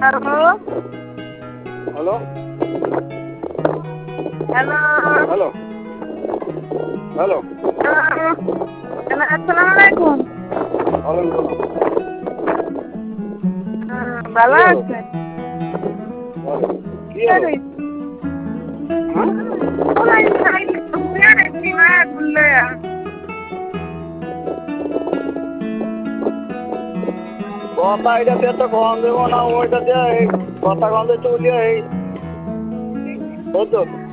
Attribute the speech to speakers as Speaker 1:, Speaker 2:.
Speaker 1: Hello
Speaker 2: hello
Speaker 1: hello hello
Speaker 2: আসসালামু আলাইকুম।
Speaker 1: ওয়ালাইকুম
Speaker 2: ভালো
Speaker 1: কি হলো?
Speaker 2: আছেন?
Speaker 1: কি হলো? কথা এটাতে তো কম দেবো না, ওইটা দিয়ে কথা কম দিয়ে চলিয়ে এই বুঝছো